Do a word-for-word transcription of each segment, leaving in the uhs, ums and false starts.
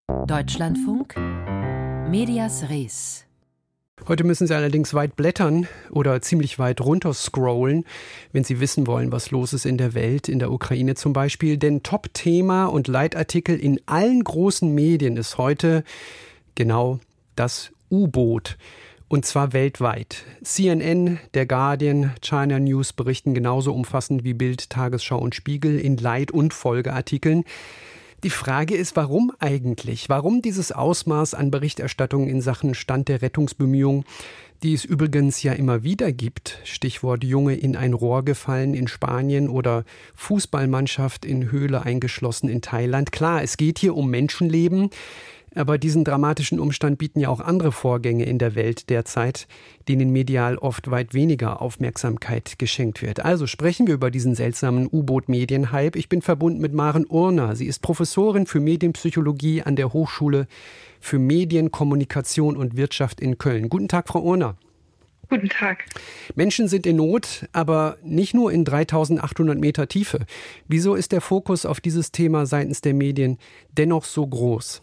Deutschlandfunk, Medias Res. Heute müssen Sie allerdings weit blättern oder ziemlich weit runter scrollen, wenn Sie wissen wollen, was los ist in der Welt, in der Ukraine zum Beispiel. Denn Top-Thema und Leitartikel in allen großen Medien ist heute genau das U-Boot. Und zwar weltweit. C N N, der Guardian, China News berichten genauso umfassend wie Bild, Tagesschau und Spiegel in Leit- und Folgeartikeln. Die Frage ist, warum eigentlich? Warum dieses Ausmaß an Berichterstattung in Sachen Stand der Rettungsbemühungen, die es übrigens ja immer wieder gibt? Stichwort Junge in ein Rohr gefallen in Spanien oder Fußballmannschaft in Höhle eingeschlossen in Thailand. Klar, es geht hier um Menschenleben. Aber diesen dramatischen Umstand bieten ja auch andere Vorgänge in der Welt derzeit, denen medial oft weit weniger Aufmerksamkeit geschenkt wird. Also sprechen wir über diesen seltsamen U-Boot-Medienhype. Ich bin verbunden mit Maren Urner. Sie ist Professorin für Medienpsychologie an der Hochschule für Medien, Kommunikation und Wirtschaft in Köln. Guten Tag, Frau Urner. Guten Tag. Menschen sind in Not, aber nicht nur in dreitausendachthundert Meter Tiefe. Wieso ist der Fokus auf dieses Thema seitens der Medien dennoch so groß?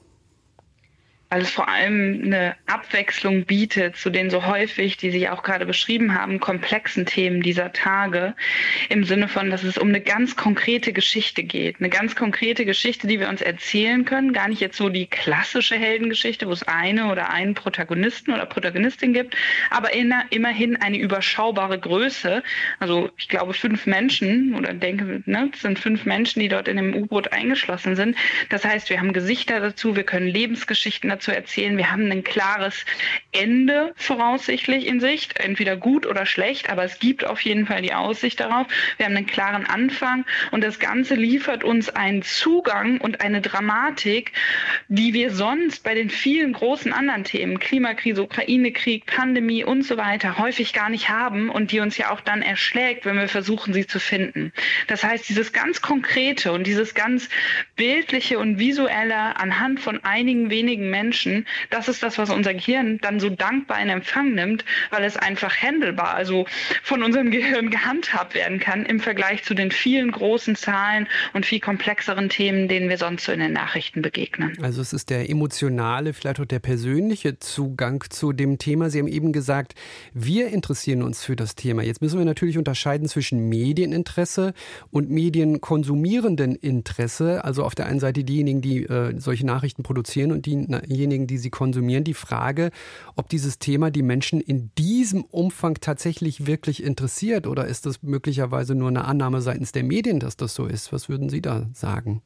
Weil es vor allem eine Abwechslung bietet zu den so häufig, die Sie auch gerade beschrieben haben, komplexen Themen dieser Tage. Im Sinne von, dass es um eine ganz konkrete Geschichte geht. Eine ganz konkrete Geschichte, die wir uns erzählen können. Gar nicht jetzt so die klassische Heldengeschichte, wo es eine oder einen Protagonisten oder Protagonistin gibt, aber in, immerhin eine überschaubare Größe. Also ich glaube fünf Menschen oder denke, ne, es sind fünf Menschen, die dort in dem U-Boot eingeschlossen sind. Das heißt, wir haben Gesichter dazu, wir können Lebensgeschichten dazu erzählen. Wir haben ein klares Ende voraussichtlich in Sicht, entweder gut oder schlecht, aber es gibt auf jeden Fall die Aussicht darauf. Wir haben einen klaren Anfang und das Ganze liefert uns einen Zugang und eine Dramatik, die wir sonst bei den vielen großen anderen Themen, Klimakrise, Ukraine-Krieg, Pandemie und so weiter, häufig gar nicht haben und die uns ja auch dann erschlägt, wenn wir versuchen, sie zu finden. Das heißt, dieses ganz Konkrete und dieses ganz bildliche und visuelle anhand von einigen wenigen Menschen, das ist das, was unser Gehirn dann so dankbar in Empfang nimmt, weil es einfach handelbar, also von unserem Gehirn gehandhabt werden kann im Vergleich zu den vielen großen Zahlen und viel komplexeren Themen, denen wir sonst so in den Nachrichten begegnen. Also es ist der emotionale, vielleicht auch der persönliche Zugang zu dem Thema. Sie haben eben gesagt, wir interessieren uns für das Thema. Jetzt müssen wir natürlich unterscheiden zwischen Medieninteresse und medienkonsumierenden Interesse. Also auf der einen Seite diejenigen, die äh, solche Nachrichten produzieren und die diejenigen, die sie konsumieren, die Frage, ob dieses Thema die Menschen in diesem Umfang tatsächlich wirklich interessiert oder ist das möglicherweise nur eine Annahme seitens der Medien, dass das so ist? Was würden Sie da sagen?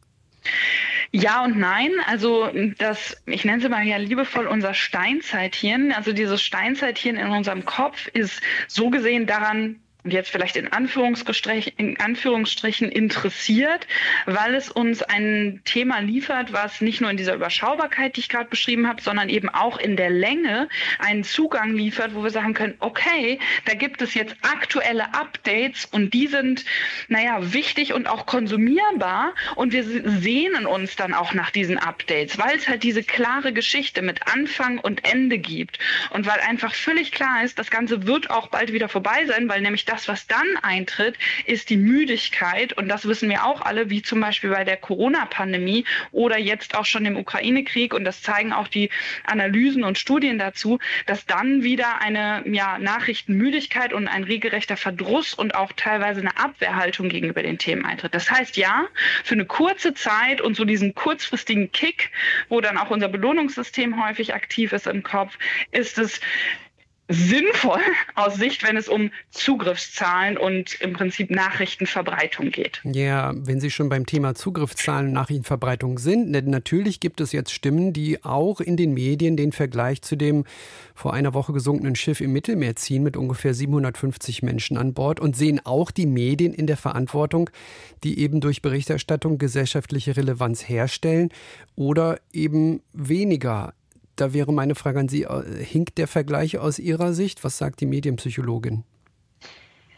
Ja und nein, also das, ich nenne es mal ja liebevoll unser Steinzeithirn, also dieses Steinzeithirn in unserem Kopf ist so gesehen daran, und jetzt vielleicht in Anführungsstrichen, in Anführungsstrichen interessiert, weil es uns ein Thema liefert, was nicht nur in dieser Überschaubarkeit, die ich gerade beschrieben habe, sondern eben auch in der Länge einen Zugang liefert, wo wir sagen können, okay, da gibt es jetzt aktuelle Updates und die sind, naja, wichtig und auch konsumierbar und wir sehnen uns dann auch nach diesen Updates, weil es halt diese klare Geschichte mit Anfang und Ende gibt und weil einfach völlig klar ist, das Ganze wird auch bald wieder vorbei sein, weil nämlich das, was dann eintritt, ist die Müdigkeit. Und das wissen wir auch alle, wie zum Beispiel bei der Corona-Pandemie oder jetzt auch schon im Ukraine-Krieg. Und das zeigen auch die Analysen und Studien dazu, dass dann wieder eine ja, Nachrichtenmüdigkeit und ein regelrechter Verdruss und auch teilweise eine Abwehrhaltung gegenüber den Themen eintritt. Das heißt, ja, für eine kurze Zeit und so diesen kurzfristigen Kick, wo dann auch unser Belohnungssystem häufig aktiv ist im Kopf, ist es sinnvoll aus Sicht, wenn es um Zugriffszahlen und im Prinzip Nachrichtenverbreitung geht. Ja, wenn Sie schon beim Thema Zugriffszahlen und Nachrichtenverbreitung sind, denn natürlich gibt es jetzt Stimmen, die auch in den Medien den Vergleich zu dem vor einer Woche gesunkenen Schiff im Mittelmeer ziehen mit ungefähr siebenhundertfünfzig Menschen an Bord und sehen auch die Medien in der Verantwortung, die eben durch Berichterstattung gesellschaftliche Relevanz herstellen oder eben weniger. Da wäre meine Frage an Sie, hinkt der Vergleich aus Ihrer Sicht? Was sagt die Medienpsychologin?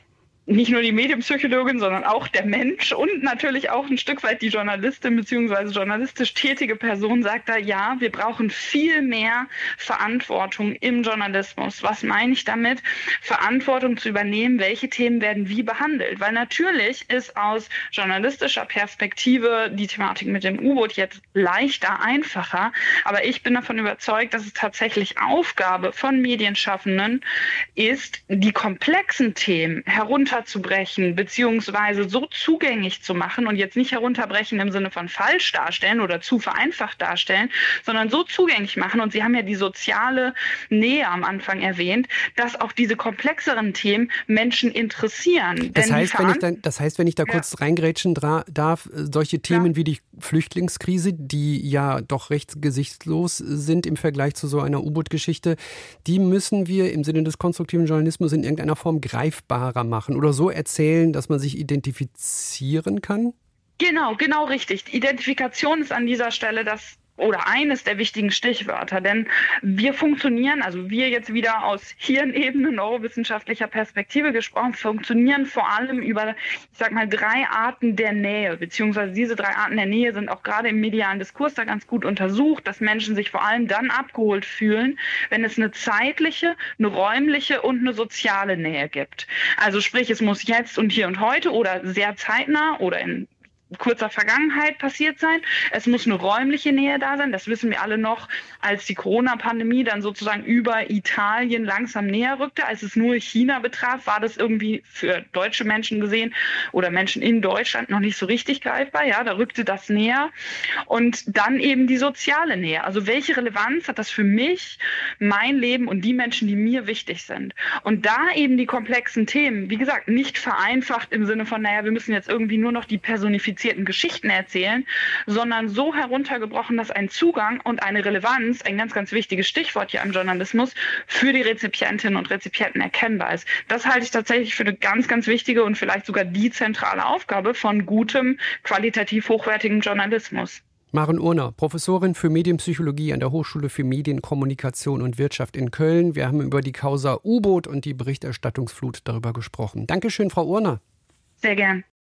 nicht nur die Medienpsychologin, sondern auch der Mensch und natürlich auch ein Stück weit die Journalistin bzw. journalistisch tätige Person sagt da, ja, wir brauchen viel mehr Verantwortung im Journalismus. Was meine ich damit? Verantwortung zu übernehmen, welche Themen werden wie behandelt. Weil natürlich ist aus journalistischer Perspektive die Thematik mit dem U-Boot jetzt leichter, einfacher. Aber ich bin davon überzeugt, dass es tatsächlich Aufgabe von Medienschaffenden ist, die komplexen Themen herunter zu brechen, beziehungsweise so zugänglich zu machen und jetzt nicht herunterbrechen im Sinne von falsch darstellen oder zu vereinfacht darstellen, sondern so zugänglich machen. Und Sie haben ja die soziale Nähe am Anfang erwähnt, dass auch diese komplexeren Themen Menschen interessieren. Das, Denn heißt, wenn ich dann, das heißt, wenn ich da ja. kurz reingrätschen dra- darf, solche Themen ja. wie die Flüchtlingskrise, die ja doch recht gesichtslos sind im Vergleich zu so einer U-Boot-Geschichte, die müssen wir im Sinne des konstruktiven Journalismus in irgendeiner Form greifbarer machen oder so erzählen, dass man sich identifizieren kann? Genau, genau richtig. Identifikation ist an dieser Stelle das oder eines der wichtigen Stichwörter, denn wir funktionieren, also wir jetzt wieder aus Hirnebene, neurowissenschaftlicher Perspektive gesprochen, funktionieren vor allem über, ich sag mal, drei Arten der Nähe, beziehungsweise diese drei Arten der Nähe sind auch gerade im medialen Diskurs da ganz gut untersucht, dass Menschen sich vor allem dann abgeholt fühlen, wenn es eine zeitliche, eine räumliche und eine soziale Nähe gibt. Also sprich, es muss jetzt und hier und heute oder sehr zeitnah oder in kurzer Vergangenheit passiert sein. Es muss eine räumliche Nähe da sein. Das wissen wir alle noch, als die Corona-Pandemie dann sozusagen über Italien langsam näher rückte. Als es nur China betraf, war das irgendwie für deutsche Menschen gesehen oder Menschen in Deutschland noch nicht so richtig greifbar. Ja, da rückte das näher. Und dann eben die soziale Nähe. Also welche Relevanz hat das für mich, mein Leben und die Menschen, die mir wichtig sind? Und da eben die komplexen Themen, wie gesagt, nicht vereinfacht im Sinne von, naja, wir müssen jetzt irgendwie nur noch die personifizierten Geschichten erzählen, sondern so heruntergebrochen, dass ein Zugang und eine Relevanz, ein ganz, ganz wichtiges Stichwort hier im Journalismus, für die Rezipientinnen und Rezipienten erkennbar ist. Das halte ich tatsächlich für eine ganz, ganz wichtige und vielleicht sogar die zentrale Aufgabe von gutem, qualitativ hochwertigem Journalismus. Maren Urner, Professorin für Medienpsychologie an der Hochschule für Medien, Kommunikation und Wirtschaft in Köln. Wir haben über die Causa U-Boot und die Berichterstattungsflut darüber gesprochen. Dankeschön, Frau Urner. Sehr gern.